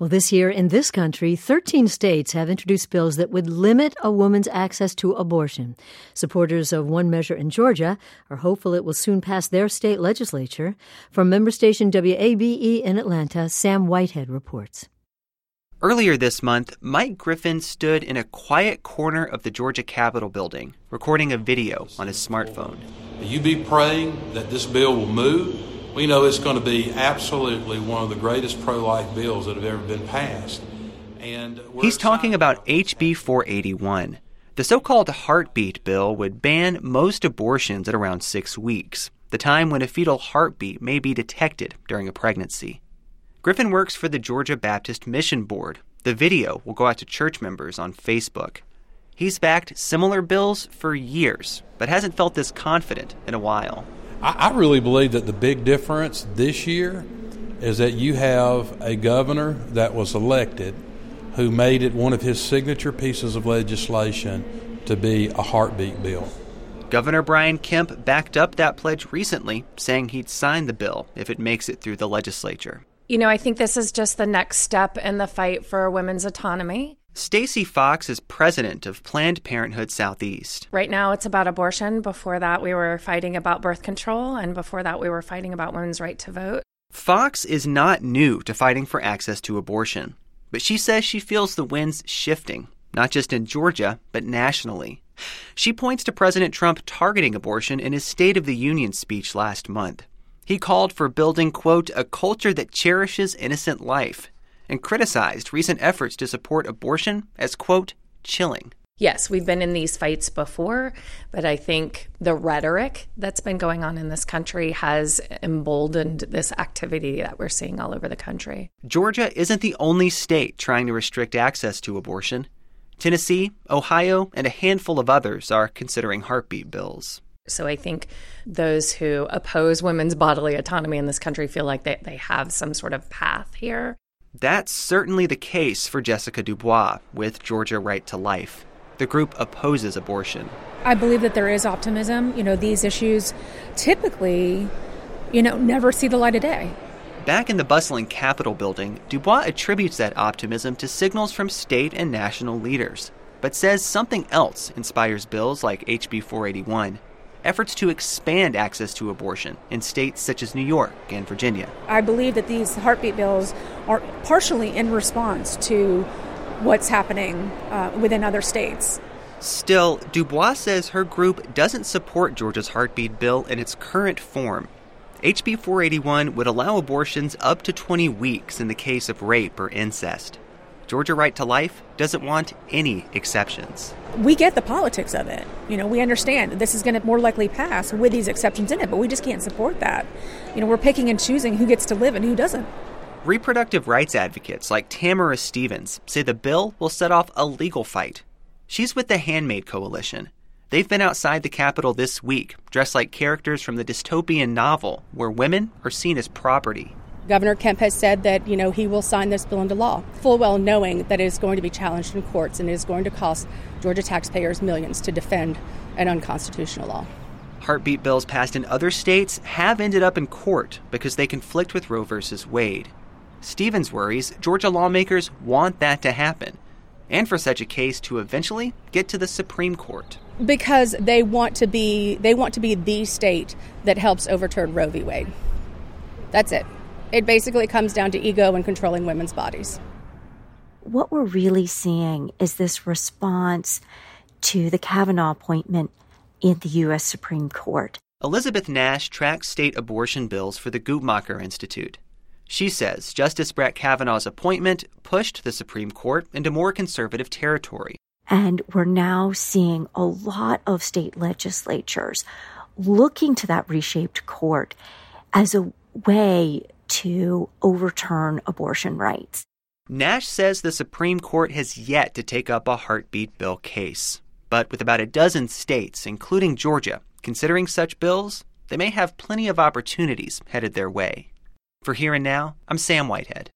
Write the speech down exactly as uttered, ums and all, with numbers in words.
Well, this year in this country, thirteen states have introduced bills that would limit a woman's access to abortion. Supporters of one measure in Georgia are hopeful it will soon pass their state legislature. From member station W A B E in Atlanta, Sam Whitehead reports. Earlier this month, Mike Griffin stood in a quiet corner of the Georgia Capitol building, recording a video on his smartphone. You be praying that this bill will move. We know it's going to be absolutely one of the greatest pro-life bills that have ever been passed. And he's talking about H B four eighty-one. The so-called heartbeat bill would ban most abortions at around six weeks, the time when a fetal heartbeat may be detected during a pregnancy. Griffin works for the Georgia Baptist Mission Board. The video will go out to church members on Facebook. He's backed similar bills for years, but hasn't felt this confident in a while. I really believe that the big difference this year is that you have a governor that was elected who made it one of his signature pieces of legislation to be a heartbeat bill. Governor Brian Kemp backed up that pledge recently, saying he'd sign the bill if it makes it through the legislature. You know, I think this is just the next step in the fight for women's autonomy. Stacey Fox is president of Planned Parenthood Southeast. Right now it's about abortion. Before that, we were fighting about birth control. And before that, we were fighting about women's right to vote. Fox is not new to fighting for access to abortion. But she says she feels the wind's shifting, not just in Georgia, but nationally. She points to President Trump targeting abortion in his State of the Union speech last month. He called for building, quote, a culture that cherishes innocent life, and criticized recent efforts to support abortion as, quote, chilling. Yes, we've been in these fights before, but I think the rhetoric that's been going on in this country has emboldened this activity that we're seeing all over the country. Georgia isn't the only state trying to restrict access to abortion. Tennessee, Ohio, and a handful of others are considering heartbeat bills. So I think those who oppose women's bodily autonomy in this country feel like they, they have some sort of path here. That's certainly the case for Jessica Dubois with Georgia Right to Life. The group opposes abortion. I believe that there is optimism. You know, these issues typically, you know, never see the light of day. Back in the bustling Capitol building, Dubois attributes that optimism to signals from state and national leaders, but says something else inspires bills like H B four eighty-one. Efforts to expand access to abortion in states such as New York and Virginia. I believe that these heartbeat bills are partially in response to what's happening uh, within other states. Still, Dubois says her group doesn't support Georgia's heartbeat bill in its current form. H B four eighty-one would allow abortions up to twenty weeks in the case of rape or incest. Georgia Right to Life doesn't want any exceptions. We get the politics of it. You know, we understand this is going to more likely pass with these exceptions in it, but we just can't support that. You know, we're picking and choosing who gets to live and who doesn't. Reproductive rights advocates like Tamara Stevens say the bill will set off a legal fight. She's with the Handmaid Coalition. They've been outside the Capitol this week, dressed like characters from the dystopian novel where women are seen as property. Governor Kemp has said that, you know, he will sign this bill into law, full well knowing that it is going to be challenged in courts and it is going to cost Georgia taxpayers millions to defend an unconstitutional law. Heartbeat bills passed in other states have ended up in court because they conflict with Roe versus Wade. Stevens worries Georgia lawmakers want that to happen, and for such a case to eventually get to the Supreme Court. Because they want to be they want to be the state that helps overturn Roe v. Wade. That's it. It basically comes down to ego and controlling women's bodies. What we're really seeing is this response to the Kavanaugh appointment in the U S Supreme Court. Elizabeth Nash tracks state abortion bills for the Guttmacher Institute. She says Justice Brett Kavanaugh's appointment pushed the Supreme Court into more conservative territory. And we're now seeing a lot of state legislatures looking to that reshaped court as a way to overturn abortion rights. Nash says the Supreme Court has yet to take up a heartbeat bill case. But with about a dozen states, including Georgia, considering such bills, they may have plenty of opportunities headed their way. For Here and Now, I'm Sam Whitehead.